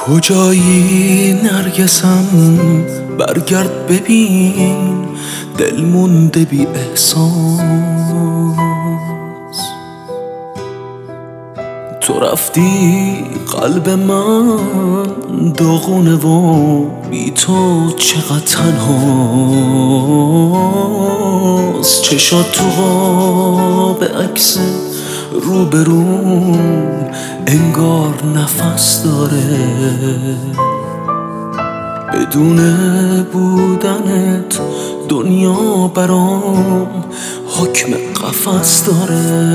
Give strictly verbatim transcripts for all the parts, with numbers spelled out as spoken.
کجایی نرگسم برگرد ببین، دل مونده بی احساس. تو رفتی قلب من داغونه و بی تو چقدر تنهاست. چشات تو قاب عکس روبروم انگار نفس داره، بدون بودنت دنیا برام حکم قفس داره.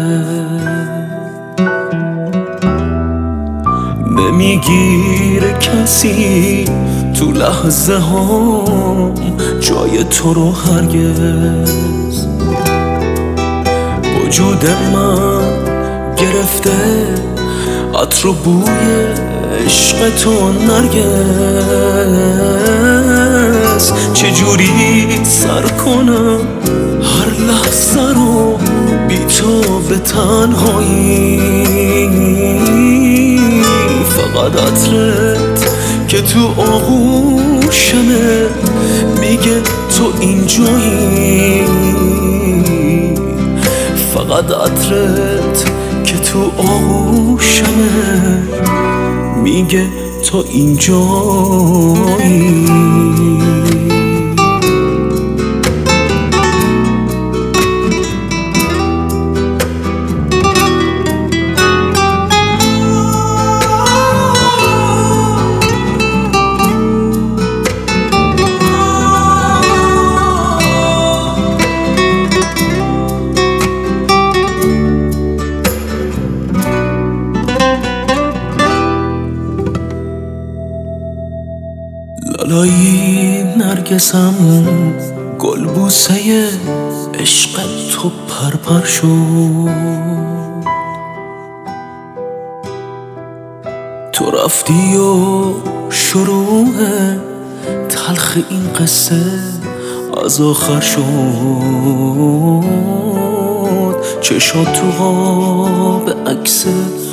نمیگیره کسی تو لحظه هام جای تو رو هرگز. وجود من گرفته عطر و بوی عشق تو نرگس. چجوری سر کنم هر لحظه رو بی تو به تنهایی؟ فقط عطرت که تو آغوشمه میگه تو اینجایی. فقط عطرت که تو آغوشمه میگه تو اینجایی. لالایی نرگسم گل بوسه عشق تو پرپر شد. تو رفتی و شروع تلخ این قصه از آخر شد. چشات تو قاب عکس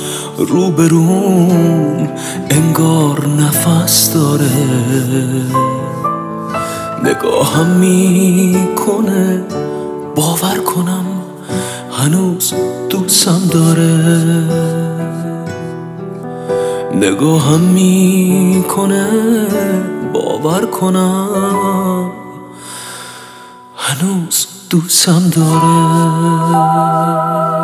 روبروم انگار نفس داره، نگاهم میکنه باور کنم هنوز دوستم داره. نگاهم میکنه باور کنم هنوز دوستم داره.